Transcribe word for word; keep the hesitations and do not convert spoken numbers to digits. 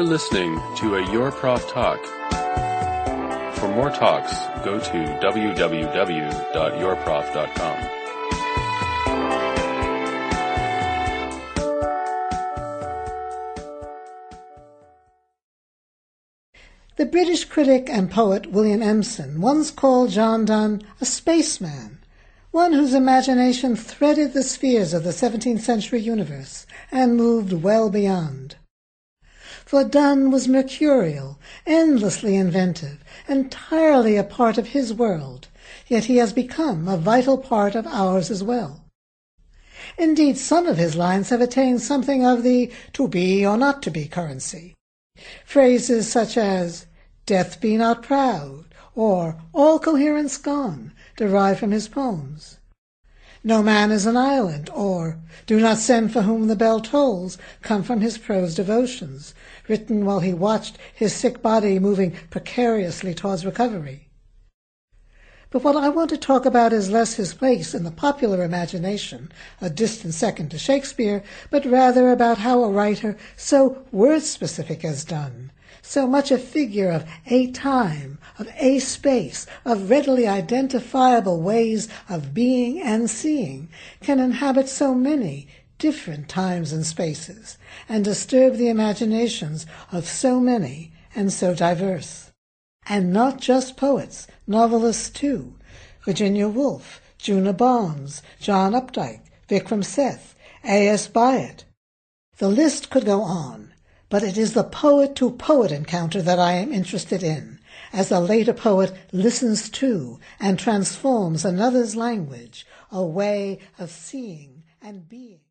listening to a Your Prof Talk. For more talks, go to w w w dot your prof dot com. The British critic and poet William Empson once called John Donne a spaceman, one whose imagination threaded the spheres of the seventeenth century universe and moved well beyond. For Donne was mercurial, endlessly inventive, entirely a part of his world, yet he has become a vital part of ours as well. Indeed, some of his lines have attained something of the to be or not to be currency. Phrases such as, "Death be not proud," or "all coherence gone," derive from his poems. "No man is an island," or "Do not send for whom the bell tolls," come from his prose devotions, written while he watched his sick body moving precariously towards recovery. But what I want to talk about is less his place in the popular imagination, a distant second to Shakespeare, but rather about how a writer so word-specific as Donne, so much a figure of a time, of a space, of readily identifiable ways of being and seeing, can inhabit so many different times and spaces, and disturb the imaginations of so many and so diverse. And not just poets, novelists too. Virginia Woolf, Juna Barnes, John Updike, Vikram Seth, A S Byatt. The list could go on, but it is the poet-to-poet encounter that I am interested in, as the later poet listens to and transforms another's language, a way of seeing and being.